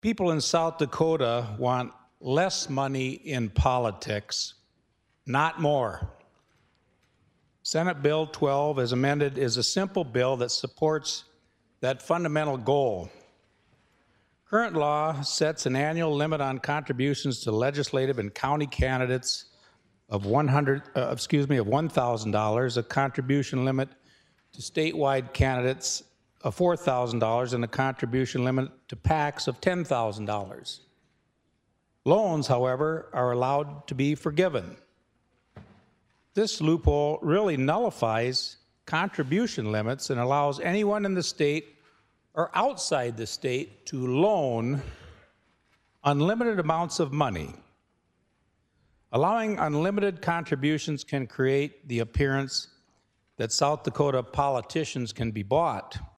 People in South Dakota want less money in politics, not more. Senate Bill 12, as amended, is a simple bill that supports that fundamental goal. Current law sets an annual limit on contributions to legislative and county candidates of $1,000, a contribution limit to statewide candidates of $4,000, and a contribution limit to PACs of $10,000. Loans, however, are allowed to be forgiven. This loophole really nullifies contribution limits and allows anyone in the state or outside the state to loan unlimited amounts of money. Allowing unlimited contributions can create the appearance that South Dakota politicians can be bought.